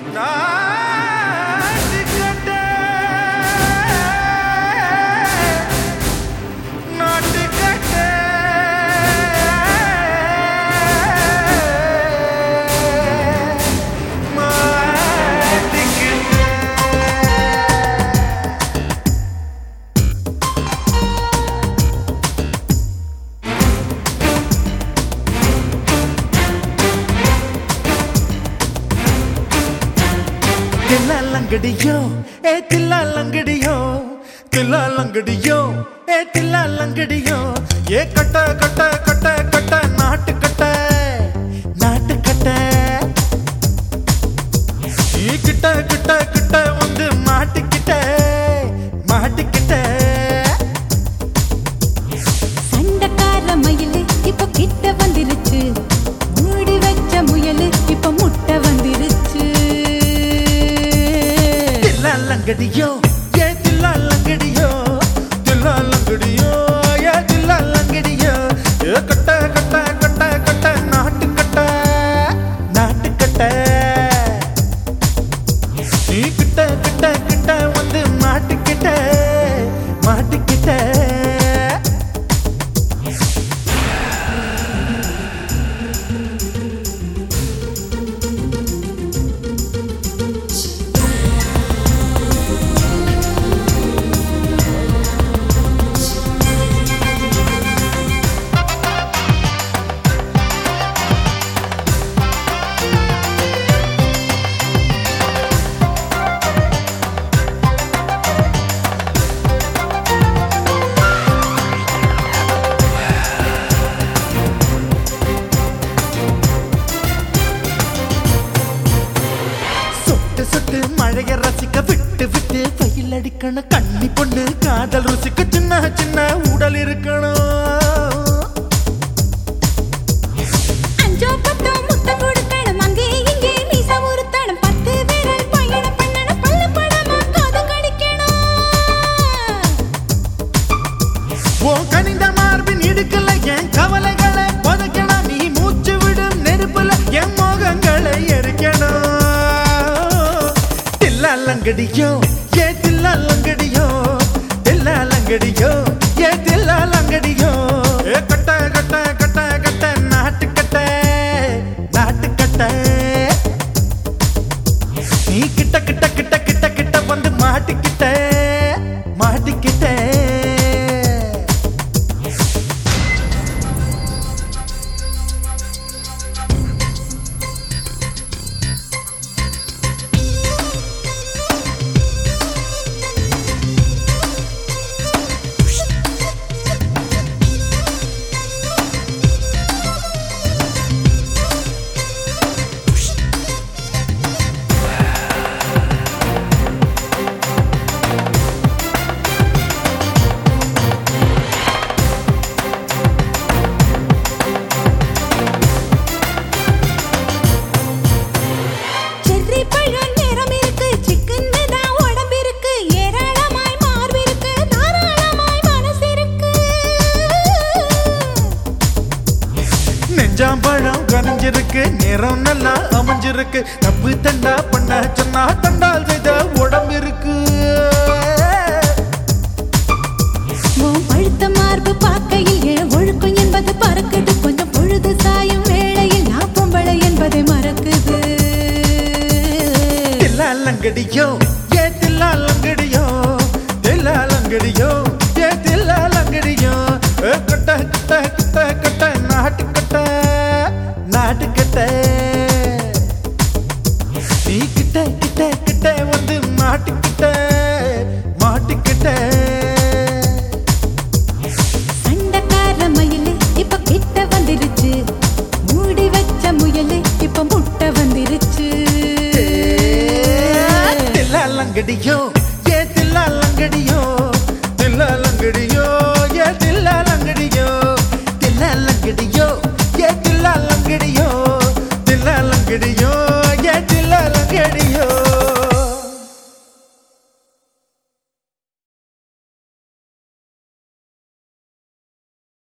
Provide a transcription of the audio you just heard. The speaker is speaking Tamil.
लंगड़ियो ए तिल्ला लंगड़ियो तिल्ला लंगड़ियो ए तिल्ला लंगड़ियो ये कट कट कट कट नाट कट ये किट किट किट வந்து மாட்டிக்கிட்ட மாட்டிக்கிட்ட சண்டக்கார மயிலு இப்ப கிட்ட வந்திருச்சு மூடி வச்ச முயலு இப்ப முட்டை வந்திருச்சு लंगड़ियो ये दिल्ला लंगड़ियो ये दिल्ला लंगड़ियो ये कट्टा कट्टा कट्टा कट्टा नाट कट्टा ये किट्टा किट्टा किट्टा வந்து மாட்டிக்கிட்ட மாட்டிக்கிட்ட மழைய ரசிக்க விட்டு விட்டு வெயில் அடிக்கணும் கண்ணி பொண்ணு காதல் ருசிக்க சின்ன சின்ன உடல் இருக்கணும் அஞ்சோ பத்தோ முத்த கொடுக்கணும் அங்கே இங்கே மீச உருத்தணும் 10 விரல் பயணம் பண்ணணும் பல்ல படமா காது கடிக்கணும் ஓ கனிந்த மார்பின் இடுக்கல என் கவலைகளை புதைக்கணும் நீ மூச்சு விடும் நெருப்புல என் மோகங்களை எரிக்கணும் लंगड़ियो ये दिल्ला लंगड़ियो ये दिल्ला लंगड़ियो ए कट्टा कट्टा कट्टा कट्टा नाट कट्टा நீ கிட்ட கிட்ட கிட்ட கிட்ட கிட்ட வந்து மாட்டிக்கிட்ட மாட்டிக்கிட்ட பழம் கனிஞ்சிருக்கு நேரம் நல்லா அமைஞ்சிருக்கு தப்பு தண்டா பண்ண சொன்னா தண்டால் செய்த உடம்பு இருக்கு பழுத்த மார்பு பார்க்கையில் என் ஒழுக்கம் என்பது பறக்குது கொஞ்சம் பொழுது சாயும் வேளையில் நான் பொம்பளை என்பதை மறக்குது தில்லா லங்கடியோ ஏ தில்லா லங்கடியோ ஏ தில்லா லங்கடியோ கட்ட கட்ட கட்ட கட்ட நாட்டு கட்ட நீ கிட்ட கிட்ட கிட்ட வந்து மாட்டிக்கிட்ட சண்டக்கார மயிலு இப்ப கிட்ட வந்துருச்சு மூடி வச்ச முயலு இப்ப முட்டை வந்துருச்சு தில்லா லங்கடியோ ஏ தில்லா லங்கடியோ